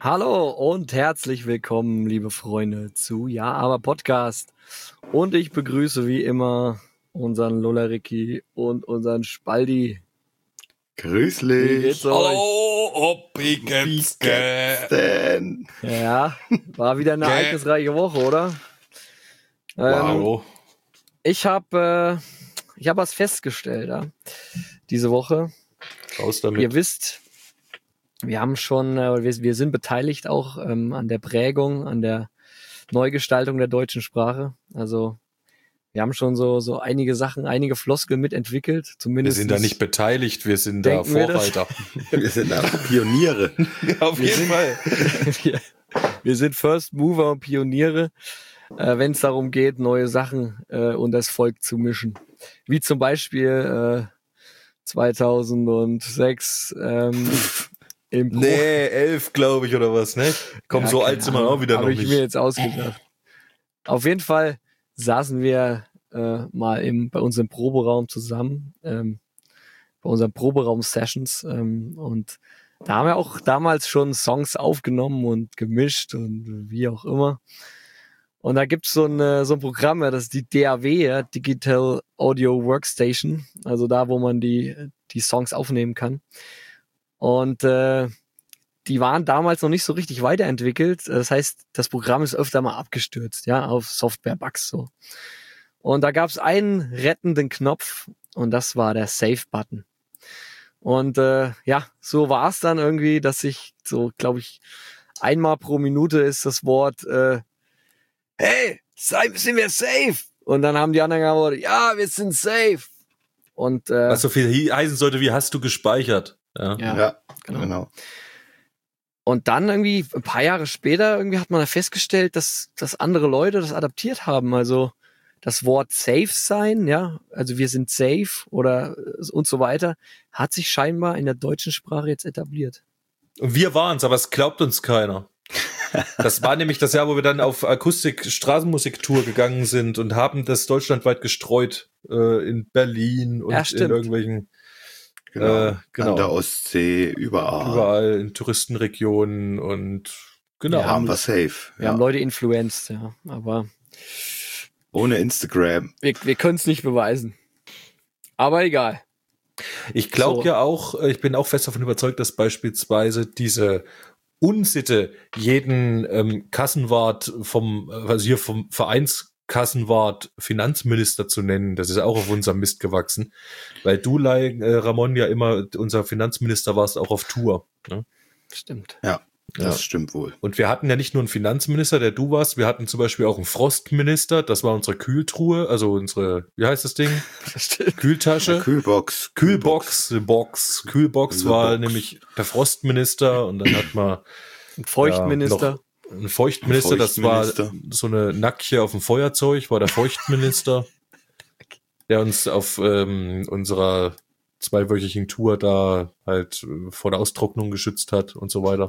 Hallo und herzlich willkommen, liebe Freunde, zu Ja, aber Podcast. Und ich begrüße wie immer unseren Lolleriki und unseren Spaldi. Grüßlich. Wie geht's euch? Hallo, wie geht's denn? Ja, war wieder eine ereignisreiche Woche, oder? Wow. Ich habe was festgestellt, ja, diese Woche. Raus damit. Ihr wisst, wir haben schon, wir sind beteiligt auch an der Prägung, an der Neugestaltung der deutschen Sprache. Also wir haben schon so einige Sachen, einige Floskeln mitentwickelt. Wir Zumindest sind da nicht beteiligt, wir sind da denken wir Vorreiter. Wir sind da Pioniere. Auf jeden Fall. wir sind First Mover und Pioniere, wenn es darum geht, neue Sachen und das Volk zu mischen. Wie zum Beispiel 2006 im Pro. Nee, 11, glaube ich, oder was, ne? Komm, Ja, so keine alt sind wir Ahnung. auch wieder Hab noch ich nicht. mir jetzt ausgedacht. Auf jeden Fall saßen wir mal bei uns im Proberaum zusammen, bei unseren Proberaum-Sessions und da haben wir auch damals schon Songs aufgenommen und gemischt und wie auch immer. Und da gibt's so ein Programm, ja, das ist die DAW, ja, Digital Audio Workstation, also da, wo man die Songs aufnehmen kann. Und die waren damals noch nicht so richtig weiterentwickelt. Das heißt, das Programm ist öfter mal abgestürzt, ja, auf Software-Bugs so. Und da gab's einen rettenden Knopf und das war der Save-Button. Und ja, so war es dann irgendwie, dass ich so, glaube ich, einmal pro Minute ist das Wort hey, sind wir safe? Und dann haben die anderen geantwortet, ja, wir sind safe. Und Was so viel heißen sollte wie hast du gespeichert. Ja. Ja, genau. Und dann irgendwie ein paar Jahre später irgendwie hat man da festgestellt, dass andere Leute das adaptiert haben. Also das Wort safe sein, ja, also wir sind safe oder und so weiter, hat sich scheinbar in der deutschen Sprache jetzt etabliert. Und wir waren's, aber es glaubt uns keiner. Das war nämlich das Jahr, wo wir dann auf Akustik-Straßenmusiktour gegangen sind und haben das deutschlandweit gestreut in Berlin und Ja, in stimmt. irgendwelchen Genau. genau. An der Ostsee, überall. überall in Touristenregionen und genau. Ja. Waren wir safe. Wir haben Leute influenced, ja, aber Ohne Instagram. wir können es nicht beweisen. Aber egal. Ich glaube So. ja auch, ich bin auch fest davon überzeugt, dass beispielsweise diese Unsitte, jeden Kassenwart vom Vereinskassenwart Finanzminister zu nennen, das ist auch auf unserem Mist gewachsen, weil du, Ramon, ja immer unser Finanzminister warst, auch auf Tour. Ne? Stimmt. Ja, das Ja. stimmt wohl. Und wir hatten ja nicht nur einen Finanzminister, der du warst, wir hatten zum Beispiel auch einen Frostminister, das war unsere Kühltruhe, also unsere, wie heißt das Ding? Stimmt. Kühltasche. Kühlbox. Kühlbox war Box. nämlich der Frostminister und dann hat man Ein Feuchtminister. noch einen Feuchtminister, das war so eine Nackche auf dem Feuerzeug, war der Feuchtminister, der uns auf unserer zweiwöchigen Tour da halt vor der Austrocknung geschützt hat und so weiter.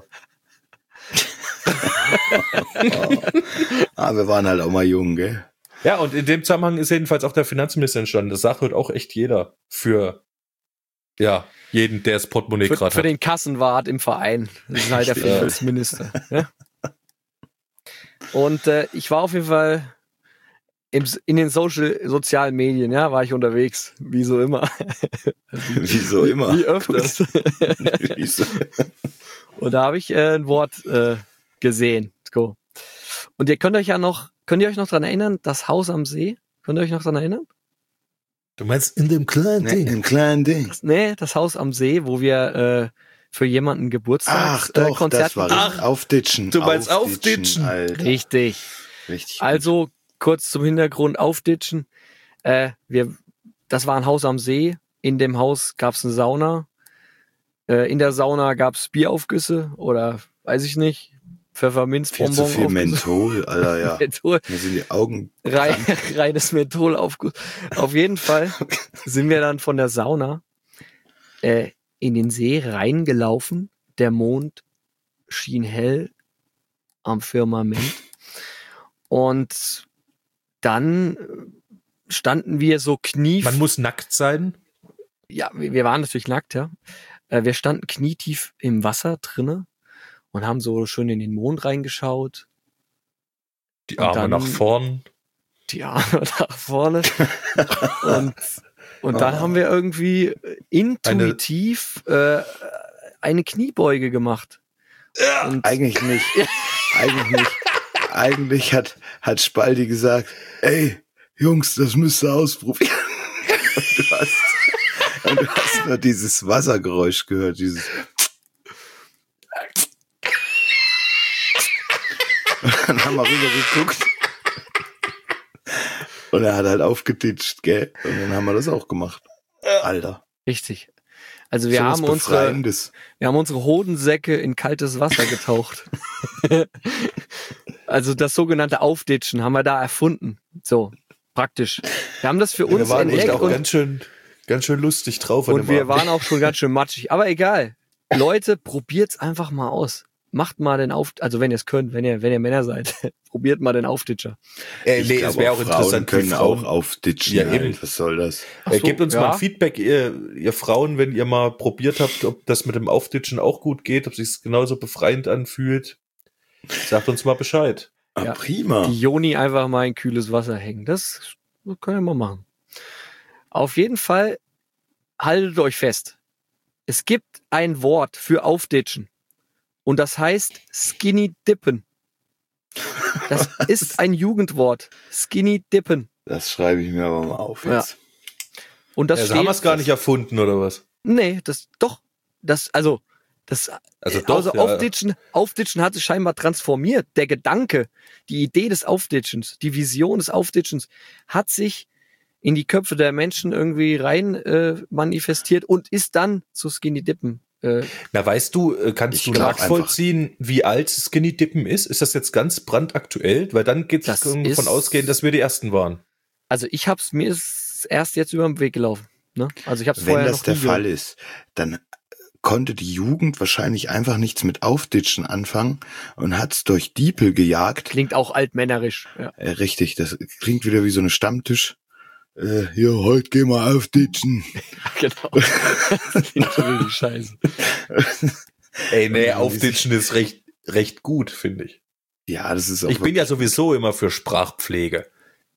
Wir waren halt auch mal jung, gell? Ja, und in dem Zusammenhang ist jedenfalls auch der Finanzminister entstanden. Das sagt heute auch echt jeder für jeden, der das Portemonnaie gerade Für hat. den Kassenwart im Verein. Das ist halt der Stimmt. Finanzminister. Ja? Und ich war auf jeden Fall in den sozialen Medien, ja, war ich unterwegs. Wie so immer. Wieso immer? Wie öfters. Wieso? Und da habe ich ein Wort gesehen. So. Und könnt ihr euch noch dran erinnern, das Haus am See? Könnt ihr euch noch dran erinnern? Du meinst in dem kleinen Nee, Ding? im kleinen Ding. Nee, das Haus am See, wo wir für jemanden Ach doch, Konzert das war gegeben richtig. Aufditschen. Du meinst aufditschen? Alter. Richtig. Richtig. Also kurz zum Hintergrund aufditschen. Das war ein Haus am See. In dem Haus gab's eine Sauna. In der Sauna gab's Bieraufgüsse oder weiß ich nicht. Viel Pfefferminzbonbon. zu viel Menthol, Alter, ja. Menthol. Mir sind die Augen Reines Menthol aufguss. Auf jeden Fall sind wir dann von der Sauna in den See reingelaufen. Der Mond schien hell am Firmament. Und dann standen wir so Man muss nackt sein. Ja, wir waren natürlich nackt, ja. Wir standen knietief im Wasser drinne und haben so schön in den Mond reingeschaut. Die Arme nach vorn. Die Arme nach vorne. Und dann haben wir irgendwie intuitiv eine Kniebeuge gemacht. Und Eigentlich nicht. Eigentlich hat Spaldi gesagt, ey, Jungs, das müsst ihr ausprobieren. Und du hast nur dieses Wassergeräusch gehört, dieses. Und dann haben wir rüber geguckt. Und er hat halt aufgeditscht, gell? Und dann haben wir das auch gemacht. Alter. Richtig. Also wir haben unsere Hodensäcke in kaltes Wasser getaucht. Also das sogenannte Aufditschen haben wir da erfunden. So, praktisch. Wir haben das für uns entdeckt. Wir waren entdeckt auch ganz schön lustig drauf. Und wir waren auch schon ganz schön matschig. Aber egal. Leute, probiert's einfach mal aus. Macht mal den also wenn ihr es könnt, wenn ihr Männer seid, probiert mal den Aufditscher. Es wäre auch interessant, können auch aufditschen. Ja, eben. Was soll das? So, gebt uns mal ein Feedback, ihr Frauen, wenn ihr mal probiert habt, ob das mit dem Aufditschen auch gut geht, ob sich genauso befreiend anfühlt. Sagt uns mal Bescheid. Ja, prima. Die Joni einfach mal in kühles Wasser hängen. Das können wir mal machen. Auf jeden Fall haltet euch fest. Es gibt ein Wort für Aufditschen. Und das heißt Skinny Dippen. Das ist ein Jugendwort. Skinny Dippen. Das schreibe ich mir aber mal auf jetzt. Ja. Und das haben wir es gar nicht erfunden, oder was? Nee, Aufditschen hat sich scheinbar transformiert. Der Gedanke, die Idee des Aufditschens, die Vision des Aufditschens hat sich in die Köpfe der Menschen irgendwie rein manifestiert und ist dann zu Skinny Dippen. Na, weißt du, kannst du nachvollziehen, wie alt Skinny Dippen ist? Ist das jetzt ganz brandaktuell? Weil dann geht es davon ausgehen, dass wir die Ersten waren. Also mir ist erst jetzt über den Weg gelaufen. Ne? Also ich hab's vorher Wenn noch das der Fall ist, dann konnte die Jugend wahrscheinlich einfach nichts mit Aufditschen anfangen und hat's durch Diepel gejagt. Klingt auch altmännerisch. Ja. Richtig, das klingt wieder wie so eine Stammtisch. Hier, heute gehen wir aufditschen. Genau. Das klingt schon richtig scheiße. Ey, nee, Aufditschen ist recht gut, finde ich. Ja, das ist auch. Ich bin ja sowieso immer für Sprachpflege.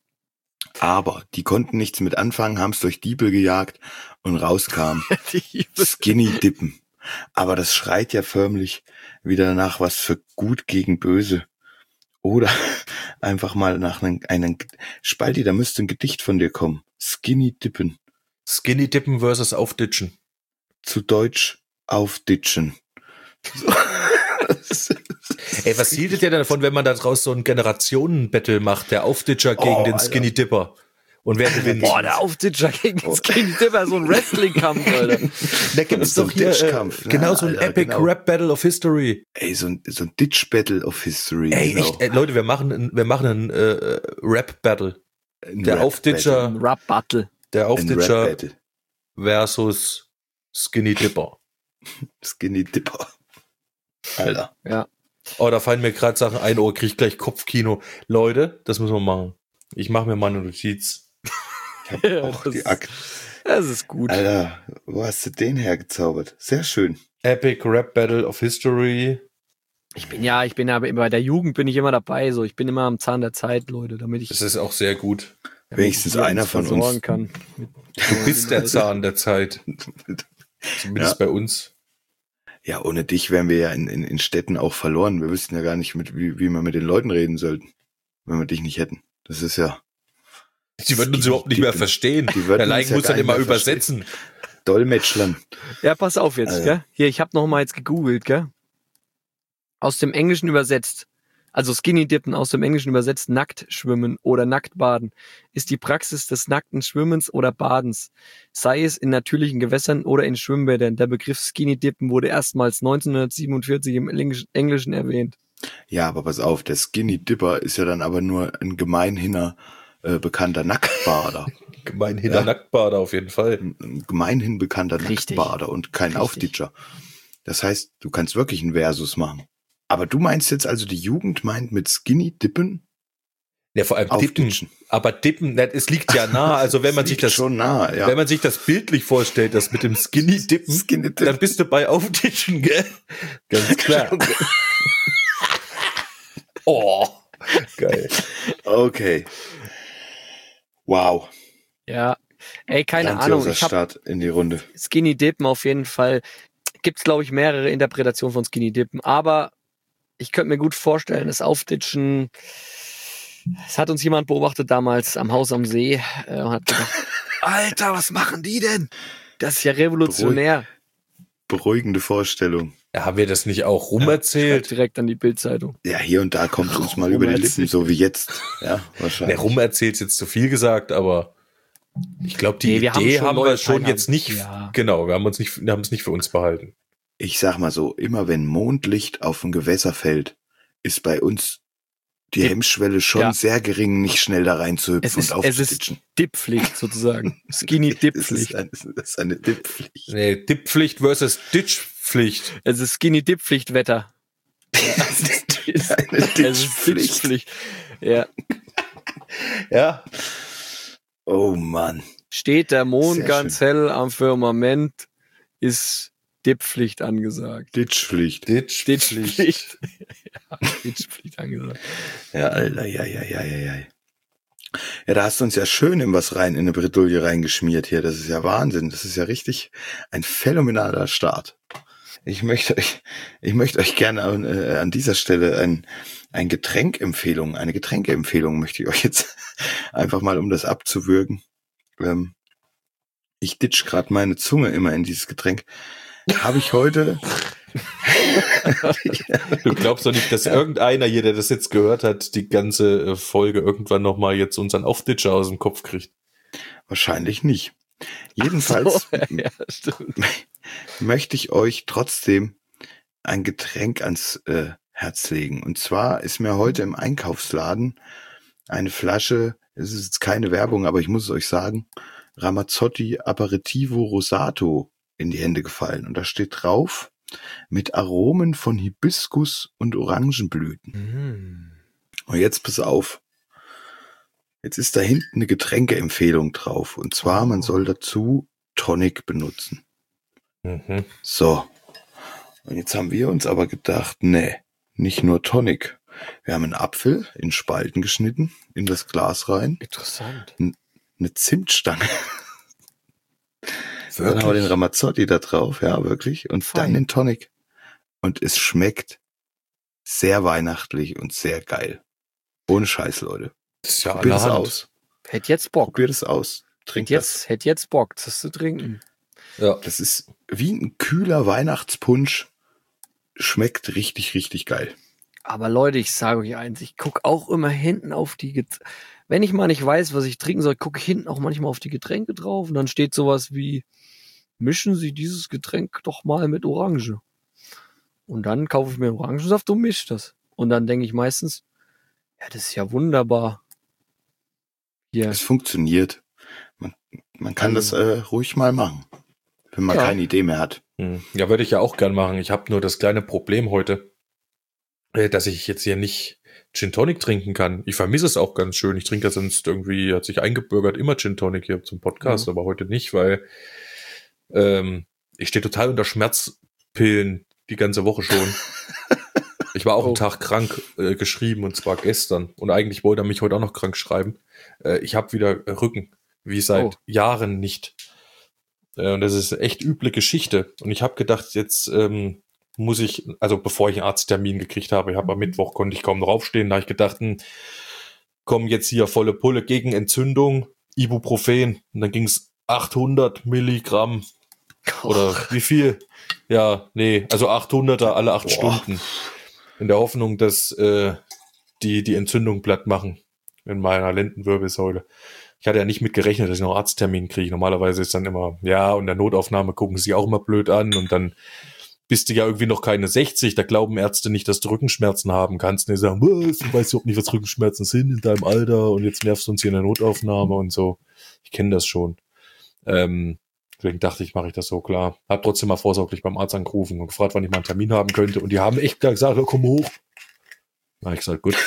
Aber die konnten nichts mit anfangen, haben es durch Diepel gejagt und rauskam Skinny Dippen. Aber das schreit ja förmlich wieder nach was für gut gegen böse. Oder einfach mal nach einem Spalti, da müsste ein Gedicht von dir kommen. Skinny Dippen. Skinny Dippen versus Aufditschen. Zu Deutsch aufditschen. So. Ey, was hieltet ihr denn davon, wenn man da draus so ein Generationen-Battle macht? Der Aufditscher gegen den Skinny Dipper. Und wer gewinnt? Boah, der Aufditscher gegen den Skinny Dipper, so ein Wrestling-Kampf, Alter. Da gibt's doch hier, genau so ein Epic Rap Battle of History. Ey, so ein Ditch Battle of History. Ey, genau. Echt, Leute, wir machen einen Rap Battle. Der Aufditscher. Ein Rap Battle. Der Aufditscher versus Skinny Dipper. Skinny Dipper. Alter. Ja. Oh, da fallen mir gerade Sachen ein, krieg ich gleich Kopfkino. Leute, das müssen wir machen. Ich mache mir mal eine Notiz. Ich hab auch die Akte. Das ist gut. Alter, wo hast du den hergezaubert? Sehr schön. Epic Rap Battle of History. Ich bin ja bei der Jugend bin ich immer dabei, so. Ich bin immer am Zahn der Zeit, Leute, damit ich. Das ist auch sehr gut. Wenigstens einer von uns. Kann. Du bist der Zahn der Zeit. Zumindest bei uns. Ja, ohne dich wären wir ja in Städten auch verloren. Wir wüssten ja gar nicht, wie wir mit den Leuten reden sollten, wenn wir dich nicht hätten. Das ist ja... Die würden uns überhaupt nicht mehr verstehen. Der Like muss dann immer übersetzen. Dolmetschlern. Ja, pass auf jetzt, gell? Hier, ich habe noch mal jetzt gegoogelt, gell? Aus dem Englischen übersetzt, also Skinny Dippen aus dem Englischen übersetzt, nackt schwimmen oder nackt baden, ist die Praxis des nackten Schwimmens oder Badens, sei es in natürlichen Gewässern oder in Schwimmbädern. Der Begriff Skinny Dippen wurde erstmals 1947 im Englischen erwähnt. Ja, aber pass auf, der Skinny Dipper ist ja dann aber nur ein gemeinhinner bekannter Nacktbader. Gemeinhinner Nacktbader auf jeden Fall. Ein gemeinhin bekannter Nacktbader und kein Aufditscher. Das heißt, du kannst wirklich einen Versus machen. Aber du meinst jetzt also, die Jugend meint mit Skinny Dippen? Ja, vor allem Dippen. Aber Dippen, es liegt ja nah. Also wenn man sich das schon nah, ja. Wenn man sich das bildlich vorstellt, das mit dem Skinny Dippen, dann bist du bei Aufditschen, gell? Ganz klar. Oh, geil. Okay. Wow. Ja, ey, keine Ahnung. Ich Start in die Runde. Skinny Dippen auf jeden Fall. Gibt's, glaube ich, mehrere Interpretationen von Skinny Dippen, aber ich könnte mir gut vorstellen, das Aufditschen, es hat uns jemand beobachtet damals am Haus am See und hat gedacht, Alter, was machen die denn? Das ist ja revolutionär. Beruhigende Vorstellung. Ja, haben wir das nicht auch rumerzählt? Direkt an die Bildzeitung. Ja, hier und da kommt uns mal über die Lippen, so wie jetzt. Ja, wahrscheinlich. Ja, rumerzählt ist jetzt zu viel gesagt, aber ich glaube, die Idee haben wir schon jetzt nicht, genau, wir haben es nicht für uns behalten. Ich sag mal so, immer wenn Mondlicht auf ein Gewässer fällt, ist bei uns die Hemmschwelle schon sehr gering, nicht schnell da reinzuhüpfen und aufzuditschen. Es ist Dip-Pflicht sozusagen. Skinny-Dip-Pflicht. Das ist eine Dip-Pflicht. Nee, Dip-Pflicht versus Ditch-Pflicht. Es ist Skinny-Dip-Pflicht-Wetter. Es ist eine Ditch-Pflicht. Ja. Ja. Oh Mann. Steht der Mond ganz hell am Firmament, ist Dip-Pflicht angesagt. Ditch-Pflicht. Ditch-Pflicht. Ja, Ditch-Pflicht angesagt. Ja, Alter, ja. Ja, da hast du uns ja schön in eine Bredouille reingeschmiert hier. Das ist ja Wahnsinn. Das ist ja richtig ein phänomenaler Start. Ich möchte euch gerne an dieser Stelle eine Getränkeempfehlung möchte ich euch jetzt einfach mal, um das abzuwürgen. Ich ditch gerade meine Zunge immer in dieses Getränk. Habe ich heute... Du glaubst doch nicht, dass irgendeiner hier, der das jetzt gehört hat, die ganze Folge irgendwann nochmal jetzt unseren Aufditscher aus dem Kopf kriegt? Wahrscheinlich nicht. Jedenfalls möchte ich euch trotzdem ein Getränk ans Herz legen. Und zwar ist mir heute im Einkaufsladen eine Flasche, es ist jetzt keine Werbung, aber ich muss es euch sagen, Ramazzotti Aperitivo Rosato in die Hände gefallen. Und da steht drauf, mit Aromen von Hibiskus und Orangenblüten. Und jetzt pass auf. Jetzt ist da hinten eine Getränkeempfehlung drauf. Und zwar, man soll dazu Tonic benutzen. So. Und jetzt haben wir uns aber gedacht, nee, nicht nur Tonic. Wir haben einen Apfel in Spalten geschnitten, in das Glas rein. Interessant. Eine Zimtstange. Wirklich? Dann haben wir den Ramazzotti da drauf, ja, wirklich. Und dann den Tonic. Und es schmeckt sehr weihnachtlich und sehr geil. Ohne Scheiß, Leute. Das ist ja Probiert es allerhand. aus. Hätte jetzt Bock. Probiert es aus. Trinkt das. Hätte jetzt Bock, das zu trinken. Ja. Das ist wie ein kühler Weihnachtspunsch. Schmeckt richtig, richtig geil. Aber Leute, ich sage euch eins, ich gucke auch immer hinten auf die wenn ich mal nicht weiß, was ich trinken soll, gucke ich hinten auch manchmal auf die Getränke drauf und dann steht sowas wie, mischen Sie dieses Getränk doch mal mit Orange. Und dann kaufe ich mir Orangensaft und mische das. Und dann denke ich meistens, ja, das ist ja wunderbar. Yeah. Es funktioniert. Man kann das ruhig mal machen, wenn man keine Idee mehr hat. Ja, würde ich ja auch gern machen. Ich habe nur das kleine Problem heute, dass ich jetzt hier nicht Gin Tonic trinken kann. Ich vermisse es auch ganz schön. Ich trinke das sonst irgendwie, hat sich eingebürgert, immer Gin Tonic hier zum Podcast, aber heute nicht, weil ich stehe total unter Schmerzpillen die ganze Woche schon. Ich war auch einen Tag krank geschrieben, und zwar gestern. Und eigentlich wollte er mich heute auch noch krank schreiben. Ich habe wieder Rücken, wie seit Jahren nicht. Und das ist eine echt üble Geschichte. Und ich habe gedacht, jetzt muss ich, also bevor ich einen Arzttermin gekriegt habe, am Mittwoch konnte ich kaum draufstehen, da habe ich gedacht, komm jetzt hier volle Pulle gegen Entzündung, Ibuprofen. Und dann ging es 800 Milligramm. Oder wie viel? Ja, nee, also 800er alle 8 Stunden. In der Hoffnung, dass die Entzündung platt machen in meiner Lendenwirbelsäule. Ich hatte ja nicht mit gerechnet, dass ich noch einen Arzttermin kriege. Normalerweise ist dann immer, ja, und in der Notaufnahme gucken sie auch immer blöd an und dann bist du ja irgendwie noch keine 60, da glauben Ärzte nicht, dass du Rückenschmerzen haben kannst. Und die sagen, du weißt überhaupt nicht, was Rückenschmerzen sind in deinem Alter und jetzt nervst du uns hier in der Notaufnahme und so. Ich kenne das schon. Deswegen dachte ich, mache ich das so, klar. Hab trotzdem mal vorsorglich beim Arzt angerufen und gefragt, wann ich mal einen Termin haben könnte. Und die haben echt gesagt, komm hoch. Da habe ich gesagt, gut.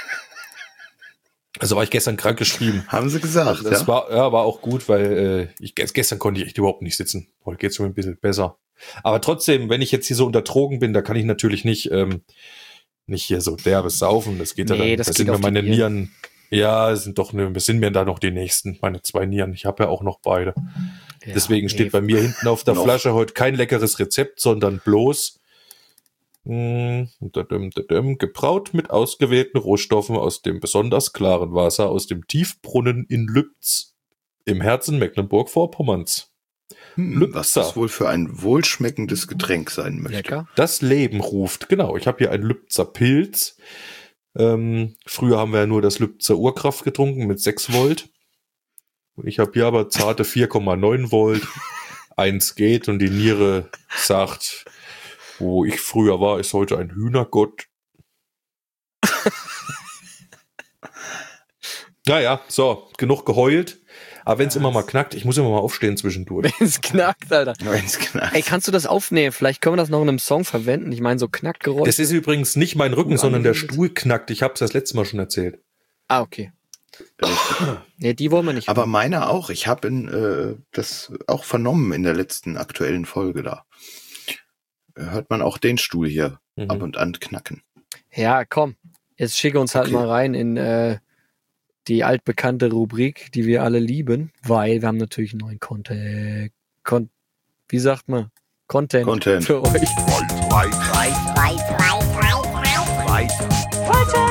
Also war ich gestern krank geschrieben. Haben sie gesagt, das war auch gut, weil gestern konnte ich echt überhaupt nicht sitzen. Heute geht's schon ein bisschen besser. Aber trotzdem, wenn ich jetzt hier so unter Drogen bin, da kann ich natürlich nicht nicht hier so derbes Saufen. Das geht Nee, ja dann. das Da geht sind mir auf die meine Nieren. Nieren. Ja, sind mir da noch die nächsten, meine 2 Nieren. Ich habe ja auch noch beide. Ja, Deswegen steht bei mir hinten auf der Flasche heute kein leckeres Rezept, sondern bloß gebraut mit ausgewählten Rohstoffen aus dem besonders klaren Wasser aus dem Tiefbrunnen in Lübz im Herzen Mecklenburg-Vorpommerns. Was das wohl für ein wohlschmeckendes Getränk sein möchte. Lecker. Das Leben ruft, genau. Ich habe hier einen Lübzer Pilz. Früher haben wir ja nur das Lübzer Urkraft getrunken mit 6 Volt. Und ich habe hier aber zarte 4,9 Volt. 1 geht und die Niere sagt, wo ich früher war, ist heute ein Hühnergott. Naja, so, genug geheult. Aber wenn es immer mal knackt, ich muss immer mal aufstehen zwischendurch. Wenn es knackt, Alter. Wenn's knackt. Ey, kannst du das aufnehmen? Vielleicht können wir das noch in einem Song verwenden. Ich meine, so Knackgeräusche. Das ist übrigens nicht mein Rücken, sondern der Stuhl knackt. Ich habe es das letzte Mal schon erzählt. Ah, okay. Nee, die wollen wir nicht. Aber meiner auch. Ich habe das auch vernommen in der letzten aktuellen Folge da. Hört man auch den Stuhl hier ab und an knacken. Ja, komm. Jetzt schicke uns halt mal rein in die altbekannte Rubrik, die wir alle lieben, weil wir haben natürlich einen neuen Content. Wie sagt man? Content für euch. Weiter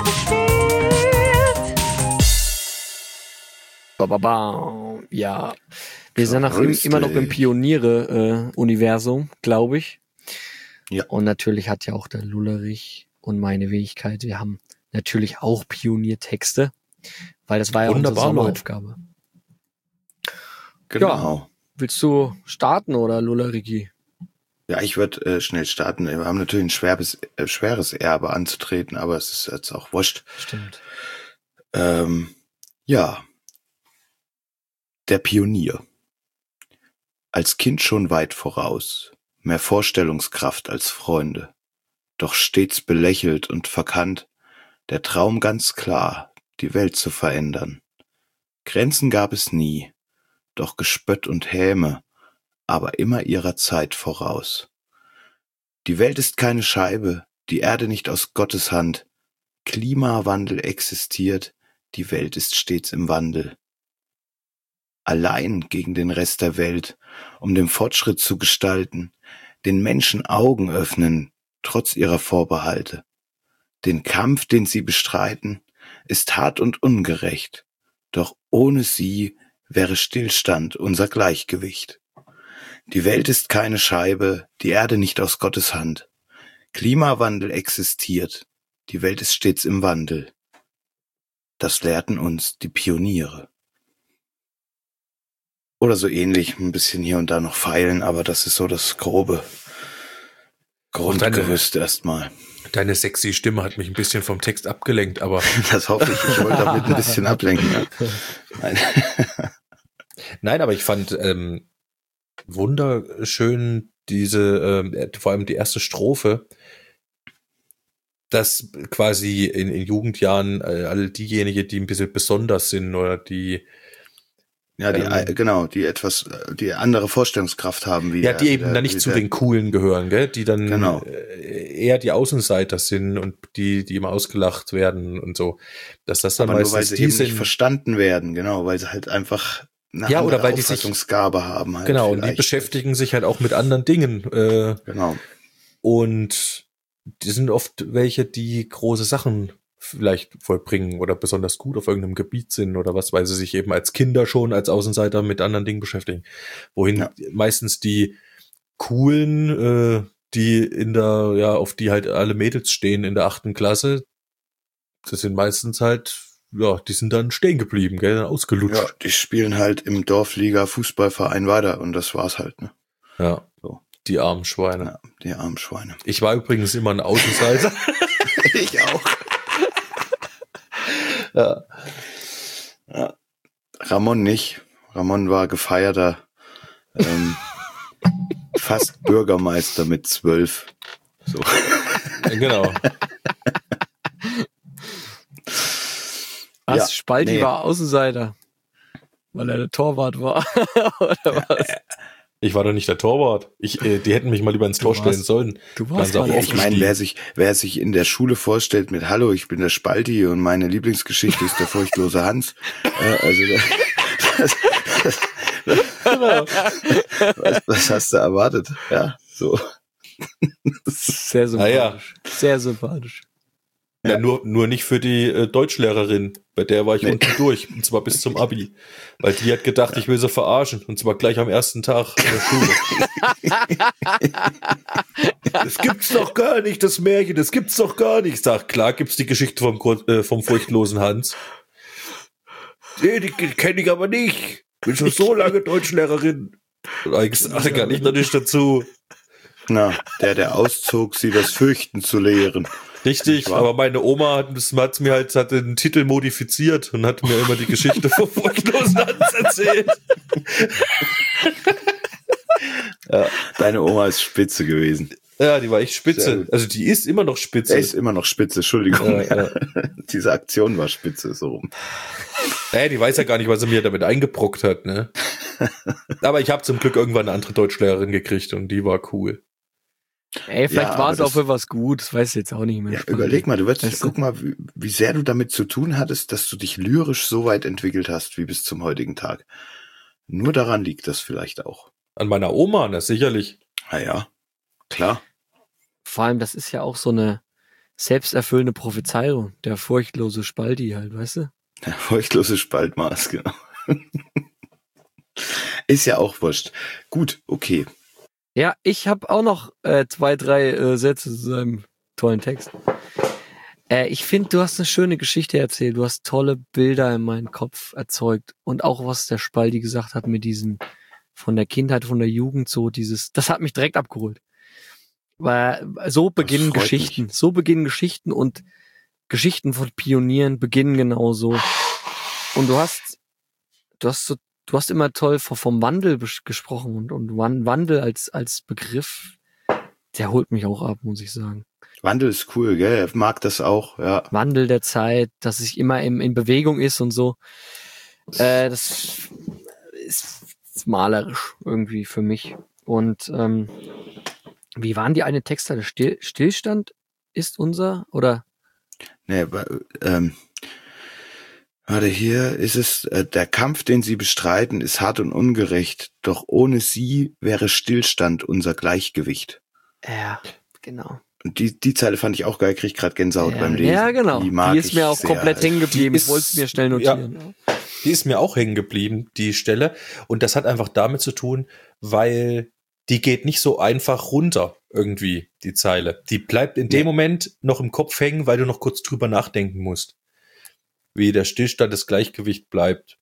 gespielt. Ja, wir sind immer noch im Pioniere-Universum, glaube ich. Ja. Und natürlich hat ja auch der Lullerich und meine Wenigkeit, wir haben natürlich auch Pioniertexte, weil das war ja unsere Sommeraufgabe. Genau. Ja. Willst du starten oder Lullerigi? Ja, ich würde schnell starten. Wir haben natürlich ein schweres Erbe anzutreten, aber es ist jetzt auch wurscht. Stimmt. Ja. Der Pionier. Als Kind schon weit voraus, mehr Vorstellungskraft als Freunde, doch stets belächelt und verkannt, der Traum ganz klar, die Welt zu verändern. Grenzen gab es nie, doch Gespött und Häme, aber immer ihrer Zeit voraus. Die Welt ist keine Scheibe, die Erde nicht aus Gottes Hand. Klimawandel existiert, die Welt ist stets im Wandel. Allein gegen den Rest der Welt, um den Fortschritt zu gestalten, den Menschen Augen öffnen, trotz ihrer Vorbehalte. Den Kampf, den sie bestreiten, ist hart und ungerecht, doch ohne sie wäre Stillstand unser Gleichgewicht. Die Welt ist keine Scheibe, die Erde nicht aus Gottes Hand. Klimawandel existiert, die Welt ist stets im Wandel. Das lehrten uns die Pioniere. Oder so ähnlich, ein bisschen hier und da noch feilen, aber das ist so das grobe Grundgerüst erstmal. Deine sexy Stimme hat mich ein bisschen vom Text abgelenkt, aber... Das hoffe ich. Ich wollte damit ein bisschen ablenken. Ja. Nein, aber ich fand wunderschön diese, vor allem die erste Strophe, dass quasi in Jugendjahren alle diejenigen, die ein bisschen besonders sind oder die ja, die andere Vorstellungskraft haben. Die eben dann nicht zu den Coolen gehören, gell? Die dann eher die Außenseiter sind und die immer ausgelacht werden und so. Dass das dann aber meistens nur weil sie eben nicht verstanden werden, genau, weil sie halt einfach eine andere Auffassungsgabe haben. Halt genau, und die beschäftigen sich halt auch mit anderen Dingen. Genau. Und die sind oft welche, die große Sachen vielleicht vollbringen oder besonders gut auf irgendeinem Gebiet sind oder was, weil sie sich eben als Kinder schon als Außenseiter mit anderen Dingen beschäftigen. Wohin meistens die Coolen, die auf die halt alle Mädels stehen in der 8. Klasse, das sind meistens halt, die sind dann stehen geblieben, gell, ausgelutscht. Ja, die spielen halt im Dorfliga-Fußballverein weiter und das war's halt, ne? Ja, so. Die armen Schweine. Ja, die armen Schweine. Ich war übrigens immer ein Außenseiter. Ich auch. Ja. Ramon nicht. Ramon war gefeierter fast Bürgermeister mit 12. So. Genau. Was? Spalti war Außenseiter, weil er der Torwart war. Oder was? Ich war doch nicht der Torwart. Die hätten mich mal lieber ins Tor stellen sollen. Du warst auch ich meine, wer sich in der Schule vorstellt mit Hallo, ich bin der Spalti und meine Lieblingsgeschichte ist der furchtlose Hans. Was hast du erwartet? Ja, so. Sehr sympathisch. Sehr sympathisch. Ja, nur nicht für die Deutschlehrerin. Bei der war ich unten durch. Und zwar bis zum Abi. Weil die hat gedacht, ich will sie verarschen. Und zwar gleich am ersten Tag in der Schule. Das gibt's doch gar nicht, das Märchen. Das gibt's doch gar nicht. Ich sag, klar gibt's die Geschichte vom furchtlosen Hans. Nee, die kenne ich aber nicht. Bin schon so lange Deutschlehrerin. Und eigentlich sage gar nicht noch nicht dazu. Na, der auszog, sie das Fürchten zu lehren. Richtig, aber meine Oma hat den Titel modifiziert und hat mir immer die Geschichte vom furchtlosen Hans erzählt. Ja, deine Oma ist spitze gewesen. Ja, die war echt spitze. Also die ist immer noch spitze. Er ist immer noch spitze, Entschuldigung. Ja. Diese Aktion war spitze, so rum. Die weiß ja gar nicht, was er mir damit eingebrockt hat, ne? Aber ich habe zum Glück irgendwann eine andere Deutschlehrerin gekriegt und die war cool. Vielleicht war es auch für was gut, das weiß ich jetzt auch nicht mehr. Ja, überleg mal, guck mal, wie sehr du damit zu tun hattest, dass du dich lyrisch so weit entwickelt hast, wie bis zum heutigen Tag. Nur daran liegt das vielleicht auch. An meiner Oma, na sicherlich. Ja, klar. Vor allem, das ist ja auch so eine selbsterfüllende Prophezeiung, der furchtlose Spalti halt, weißt du? Der furchtlose Spaltmaß, genau. Ist ja auch wurscht. Gut, okay. Ja, ich habe auch noch 2, 3 Sätze zu seinem tollen Text. Ich finde, du hast eine schöne Geschichte erzählt. Du hast tolle Bilder in meinen Kopf erzeugt. Und auch was der Spalti gesagt hat mit diesem von der Kindheit, von der Jugend, so das hat mich direkt abgeholt. Weil so beginnen Geschichten. Mich. So beginnen Geschichten und Geschichten von Pionieren beginnen genauso. Und du hast immer toll vom Wandel gesprochen und Wandel als Begriff, der holt mich auch ab, muss ich sagen. Wandel ist cool, gell? Ich mag das auch, ja. Wandel der Zeit, dass es immer in Bewegung ist und so. Das ist malerisch irgendwie für mich. Und wie waren die eine Texte? Stillstand ist unser, oder? Nee, warte, hier ist es, der Kampf, den sie bestreiten, ist hart und ungerecht, doch ohne sie wäre Stillstand unser Gleichgewicht. Ja, genau. Und die Zeile fand ich auch geil, krieg gerade Gänsehaut beim Lesen. Ja, genau. Die ist mir auch komplett hängen geblieben. Ich wollte es mir schnell notieren. Ja, die ist mir auch hängen geblieben, die Stelle. Und das hat einfach damit zu tun, weil die geht nicht so einfach runter, irgendwie, die Zeile. Die bleibt in dem Moment noch im Kopf hängen, weil du noch kurz drüber nachdenken musst. Wie der Stillstand des Gleichgewichts bleibt.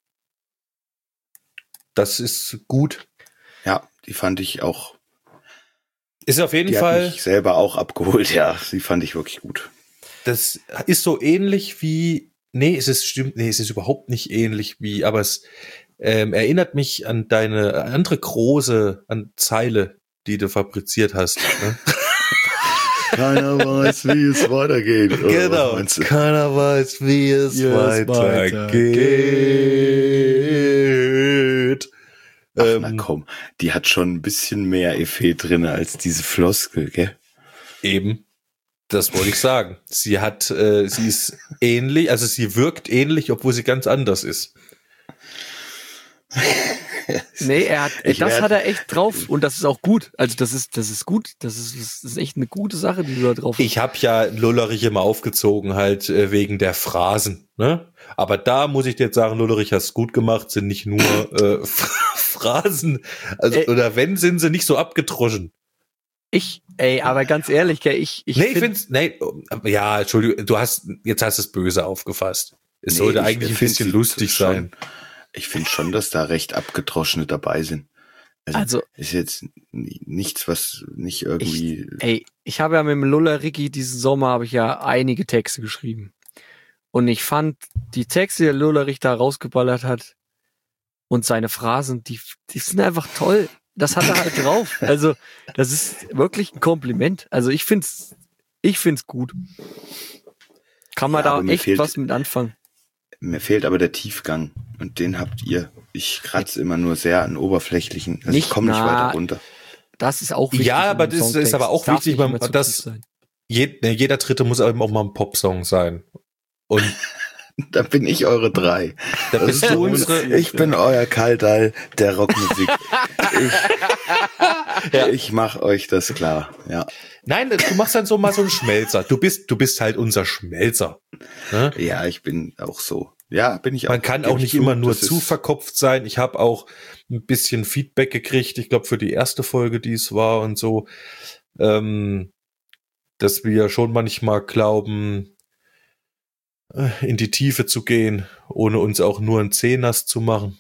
Das ist gut. Ja, die fand ich auch. Ist auf jeden Fall. Die hat mich selber auch abgeholt, ja. Die fand ich wirklich gut. Das ist so ähnlich wie. Es ist überhaupt nicht ähnlich wie, aber es erinnert mich an deine andere große Zeile, die du fabriziert hast. Ne? Keiner weiß, wie es weitergeht. Genau. Keiner weiß, wie es weitergeht. Na komm, die hat schon ein bisschen mehr Effet drin als diese Floskel, gell? Eben. Das wollte ich sagen. Sie ist ähnlich, also sie wirkt ähnlich, obwohl sie ganz anders ist. Nee, hat er echt drauf und das ist auch gut. Also das ist gut. Das ist echt eine gute Sache, die du da drauf hast. Ich habe ja Lullerich immer aufgezogen, halt wegen der Phrasen. Ne? Aber da muss ich dir jetzt sagen, Lullerich hast gut gemacht, sind nicht nur Phrasen. Also, oder wenn, sind sie nicht so abgedroschen. Aber ganz ehrlich, Entschuldigung, jetzt hast du es böse aufgefasst. Es sollte eigentlich ein bisschen lustig sein. Ich finde schon, dass da recht abgedroschene dabei sind. Also ist jetzt nichts, was nicht irgendwie. Ich habe ja mit dem Lullerich diesen Sommer einige Texte geschrieben. Und ich fand die Texte, die der Lullerich da rausgeballert hat und seine Phrasen, die sind einfach toll. Das hat er halt drauf. Also, das ist wirklich ein Kompliment. Also, ich find's gut. Kann man da echt was mit anfangen. Mir fehlt aber der Tiefgang. Und den habt ihr. ich kratze immer nur sehr an oberflächlichen, also ich komme nicht weiter runter. Das ist auch wichtig. Ja, aber das ist aber auch wichtig, dass jeder Dritte muss eben auch mal ein Popsong sein. Und da bin ich eure 3. Da bist du ich bin euer Kaldal der Rockmusik. Ich mach euch das klar, ja. Nein, du machst dann so mal so einen Schmelzer. Du bist halt unser Schmelzer. Ne? Ja, ich bin auch so. Ja, bin ich auch. Man kann auch nicht immer nur zu verkopft sein. Ich habe auch ein bisschen Feedback gekriegt, ich glaube für die erste Folge, die es war und so, dass wir schon manchmal glauben, in die Tiefe zu gehen, ohne uns auch nur ein Zeh nass zu machen.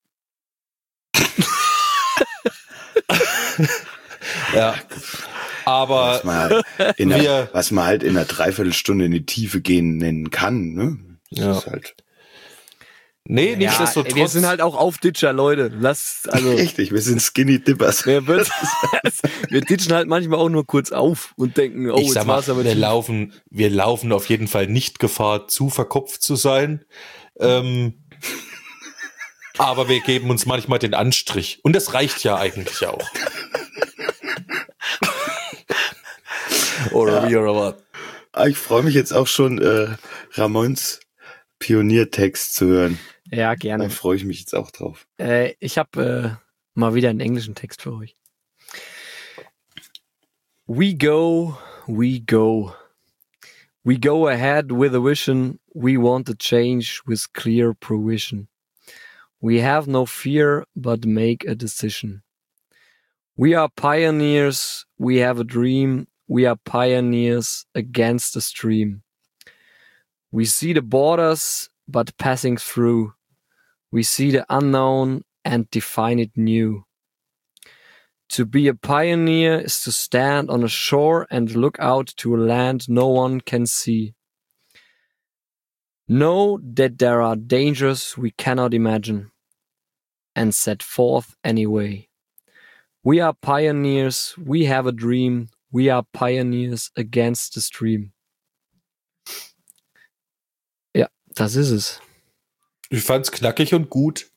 Ja. Aber was man halt in einer Dreiviertelstunde in die Tiefe gehen nennen kann, ne? Das ist halt. Nee, nichtsdestotrotz. Wir sind halt auch Aufditscher, Leute. Richtig, wir sind Skinny Dippers. Wir ditchen halt manchmal auch nur kurz auf und denken, oh, jetzt war's aber wir laufen auf jeden Fall nicht Gefahr, zu verkopft zu sein. Aber wir geben uns manchmal den Anstrich. Und das reicht ja eigentlich auch. Oder wie oder was? Ich freue mich jetzt auch schon, Ramons Pioniertext zu hören. Ja, gerne. Da freue ich mich jetzt auch drauf. Ich habe mal wieder einen englischen Text für euch. We go, we go. We go ahead with a vision. We want a change with clear provision. We have no fear but make a decision. We are pioneers. We have a dream. We are pioneers against the stream. We see the borders, but passing through. We see the unknown and define it new. To be a pioneer is to stand on a shore and look out to a land no one can see. Know that there are dangers we cannot imagine, and set forth anyway. We are pioneers, we have a dream, we are pioneers against the stream. Ja, das ist es. Ich fand's knackig und gut.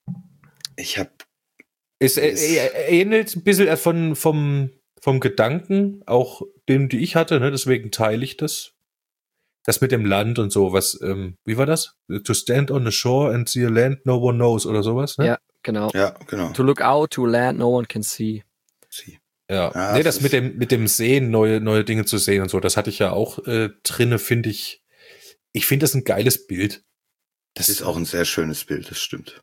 Es ähnelt ein bisschen vom Gedanken, auch dem, die ich hatte, ne? Deswegen teile ich das. Das mit dem Land und so, wie war das? To stand on the shore and see a land no one knows oder sowas, ne? Ja, genau. Ja. To look out to a land no one can see. Ja, nee, das mit dem Sehen, neue Dinge zu sehen und so, das hatte ich ja auch drinne, finde ich. Ich finde das ein geiles Bild. Das ist auch ein sehr schönes Bild, das stimmt.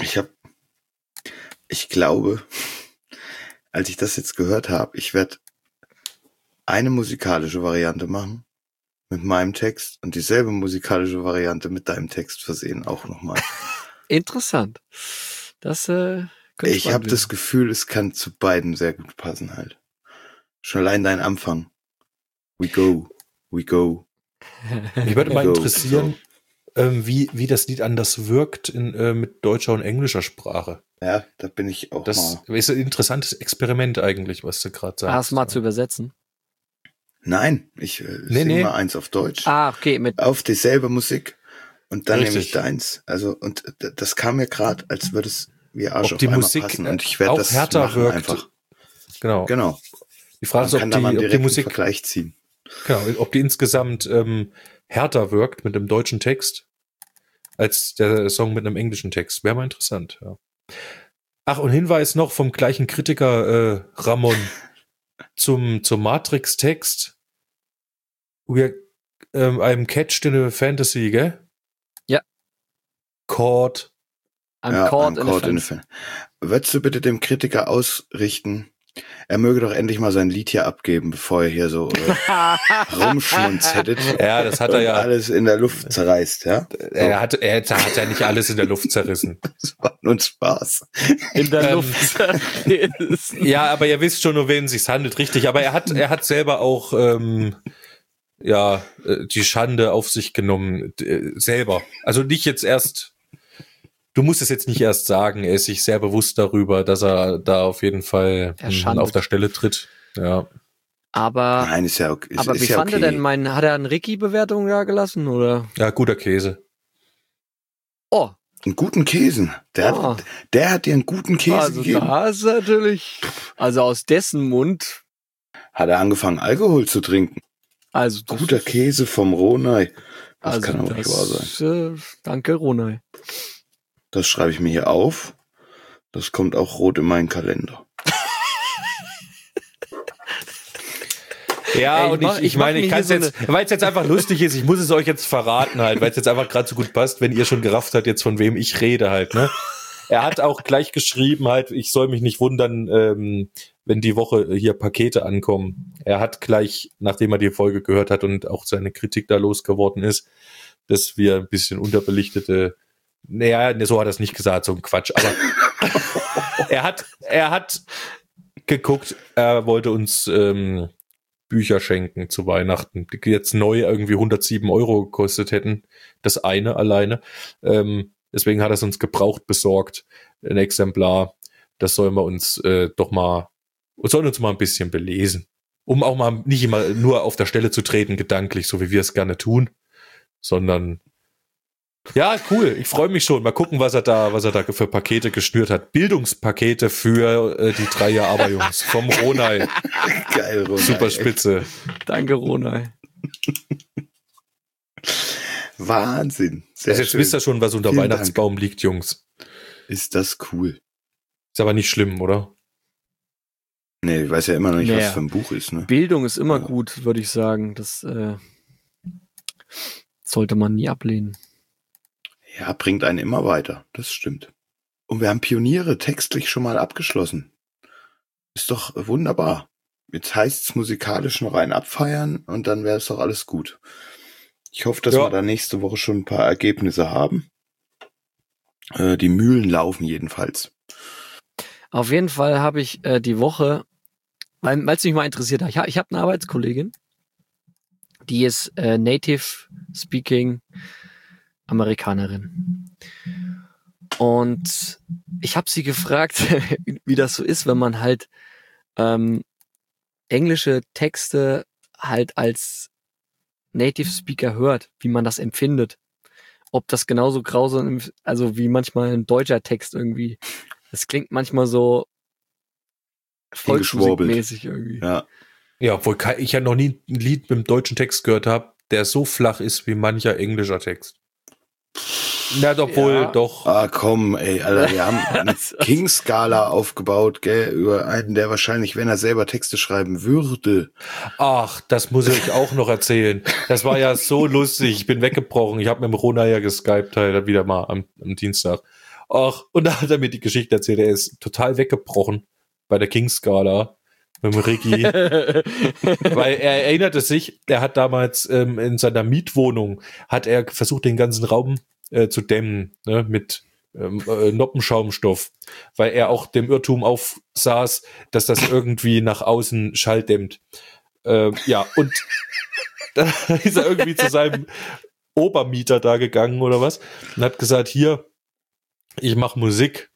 Ich glaube, als ich das jetzt gehört habe, ich werde eine musikalische Variante machen mit meinem Text und dieselbe musikalische Variante mit deinem Text versehen, auch nochmal. Interessant. Das ich habe das Gefühl, es kann zu beiden sehr gut passen halt. Schon allein dein Anfang. We go, we go. Mich würde mal interessieren, wie das Lied anders wirkt mit deutscher und englischer Sprache. Ja, da bin ich auch Das ist ein interessantes Experiment eigentlich, was du gerade sagst. Hast du mal zu übersetzen? Nein, ich singe mal eins auf Deutsch. Ah, okay. Auf dieselbe Musik und dann nehme ich deins. Also, und das kam mir gerade, als würde es wie Arsch auf einmal passen. Und ich werde das härter machen wirkt. Einfach. Genau. Die Frage ist, ob die Musik Vergleich ziehen. Genau, ob die insgesamt härter wirkt mit dem deutschen Text als der Song mit einem englischen Text. Wäre mal interessant, ja. Ach, und Hinweis noch vom gleichen Kritiker Ramon zum Matrix-Text. I'm catched in a fantasy, gell? Ja. Caught. I'm caught in a fantasy. Würdest du bitte dem Kritiker ausrichten, er möge doch endlich mal sein Lied hier abgeben, bevor er hier so rumschmunzelt. Ja, das hat er ja. Alles in der Luft zerreißt, ja? So. Er hat ja nicht alles in der Luft zerrissen. Das war nur ein Spaß. In der Luft zerrissen. Ja, aber ihr wisst schon, um wen es sich handelt, richtig. Aber er hat selber auch die Schande auf sich genommen, selber. Also nicht jetzt erst. Du musst es jetzt nicht erst sagen, er ist sich sehr bewusst darüber, dass er da auf jeden Fall auf der Stelle tritt. Ja. Aber, nein, ist ja okay. Aber wie fand er denn hat er eine Ricky-Bewertung da gelassen, oder? Ja, guter Käse. Oh. einen guten Käse. Der hat dir einen guten Käse gegeben. Also da ist natürlich, also aus dessen Mund hat er angefangen, Alkohol zu trinken. Also guter Käse vom Ronay. Das kann auch nicht wahr sein. Danke, Ronay. Das schreibe ich mir hier auf. Das kommt auch rot in meinen Kalender. Ja, und ich meine, ich kann es jetzt, weil es jetzt einfach lustig ist, ich muss es euch jetzt verraten halt, weil es jetzt einfach gerade so gut passt, wenn ihr schon gerafft habt jetzt, von wem ich rede halt, ne? Er hat auch gleich geschrieben halt, ich soll mich nicht wundern, wenn die Woche hier Pakete ankommen. Er hat gleich, nachdem er die Folge gehört hat und auch seine Kritik da losgeworden ist, dass wir ein bisschen unterbelichtete, naja, so hat er es nicht gesagt, so ein Quatsch, aber er hat geguckt, er wollte uns Bücher schenken zu Weihnachten, die jetzt neu irgendwie 107 € gekostet hätten, das eine alleine. Deswegen hat er es uns gebraucht besorgt, ein Exemplar. Das sollen wir uns sollen uns mal ein bisschen belesen. Um auch mal nicht immer nur auf der Stelle zu treten, gedanklich, so wie wir es gerne tun, sondern ja, cool. Ich freue mich schon. Mal gucken, was er da für Pakete geschnürt hat. Bildungspakete für die 3 Aberjungs vom Ronay. Geil, Ronay. Super spitze. Danke, Ronay. Wahnsinn. Sehr schön. Jetzt wisst ihr schon, was unter Vielen Weihnachtsbaum Dank. Liegt, Jungs. Ist das cool. Ist aber nicht schlimm, oder? Nee, ich weiß ja immer noch nicht, was für ein Buch ist. Ne? Bildung ist immer gut, würde ich sagen. Das sollte man nie ablehnen. Ja, bringt einen immer weiter. Das stimmt. Und wir haben Pioniere textlich schon mal abgeschlossen. Ist doch wunderbar. Jetzt heißt es musikalisch noch einen abfeiern und dann wäre es doch alles gut. Ich hoffe, dass wir da nächste Woche schon ein paar Ergebnisse haben. Die Mühlen laufen jedenfalls. Auf jeden Fall habe ich die Woche, weil es mich mal interessiert hat, ich habe eine Arbeitskollegin, die ist Native Speaking Amerikanerin. Und ich habe sie gefragt, wie das so ist, wenn man halt englische Texte halt als Native Speaker hört, wie man das empfindet. Ob das genauso grausam ist, also wie manchmal ein deutscher Text irgendwie. Das klingt manchmal so volksmusikmäßig irgendwie. Ja, obwohl ich ja noch nie ein Lied mit einem deutschen Text gehört habe, der so flach ist wie mancher englischer Text. Na, doch. Ah, komm, ey, Alter, wir haben eine King-Skala aufgebaut, gell, über einen, der wahrscheinlich, wenn er selber Texte schreiben würde. Ach, das muss ich euch auch noch erzählen. Das war ja so lustig. Ich bin weggebrochen. Ich habe mit dem Ronay ja geskypt halt wieder mal am Dienstag. Ach, und da hat er mir die Geschichte erzählt. Er ist total weggebrochen bei der King-Skala. Mit dem Ricky. Weil er erinnerte sich, er hat damals in seiner Mietwohnung, hat er versucht, den ganzen Raum zu dämmen, ne, mit Noppenschaumstoff, weil er auch dem Irrtum aufsaß, dass das irgendwie nach außen Schall dämmt. Ja, und dann ist er irgendwie zu seinem Obermieter da gegangen oder was und hat gesagt, hier, ich mache Musik.